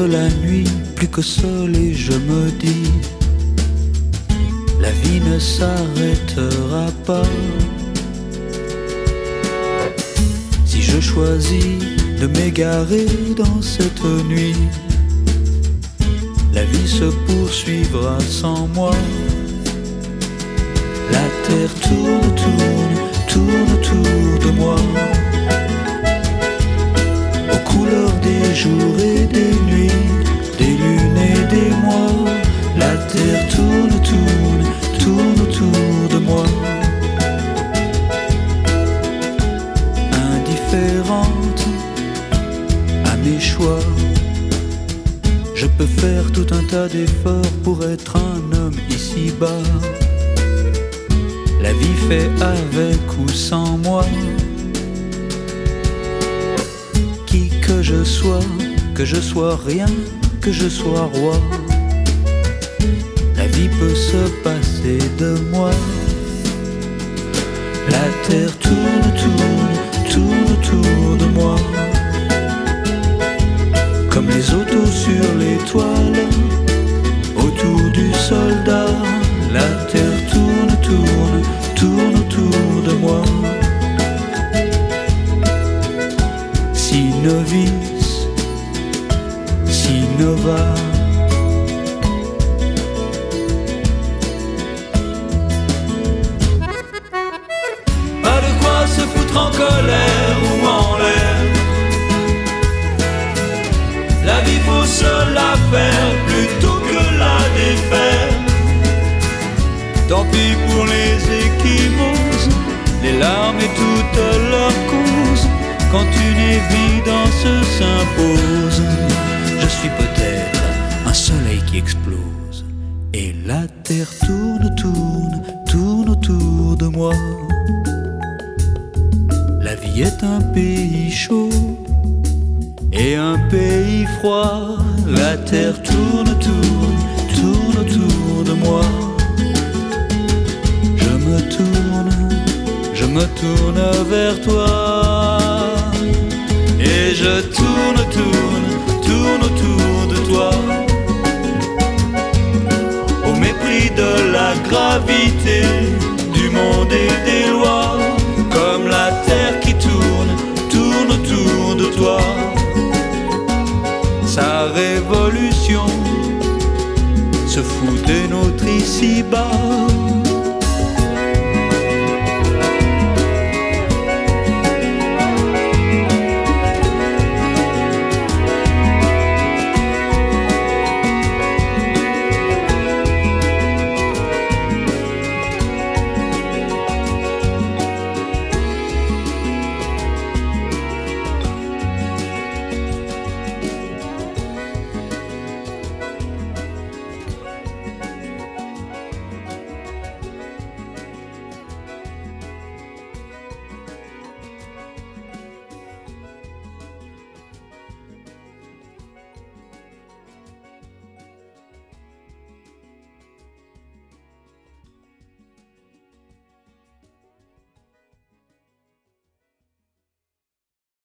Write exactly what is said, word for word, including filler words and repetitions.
de la nuit, plus qu'au soleil, je me dis, la vie ne s'arrêtera pas. Si je choisis de m'égarer dans cette nuit, la vie se poursuivra sans moi. La terre tourne, tourne, tourne autour de moi, aux couleurs des jours et des nuits, des lunes et des mois. La terre tourne, tourne, tourne autour de moi. Indifférente à mes choix, je peux faire tout un tas d'efforts pour être un homme ici-bas. La vie fait avec ou sans moi. Qui que je sois, que je sois rien, que je sois roi, la vie peut se passer de moi. La terre tourne, tourne, tourne autour de moi, comme les autos sur l'étoile, autour du soldat. La terre tourne, tourne, tourne autour de moi. Si novice, si nova, pas de quoi se foutre en colère ou en l'air. La vie faut se la faire plutôt que la défaire. Tant pis pour les échymoses, les larmes et toutes leurs causes, quand une évidence s'impose. Je suis peut-être un soleil qui explose, et la terre tourne, tourne, tourne autour de moi. La vie est un pays chaud et un pays froid. La terre tourne, tourne, tourne autour de moi. Je me tourne, je me tourne vers toi, et je tourne, tourne, tourne autour de toi, au mépris de la gravité du monde et des lois, comme la terre qui tourne, tourne autour de toi. Sa révolution se fout de notre ici-bas.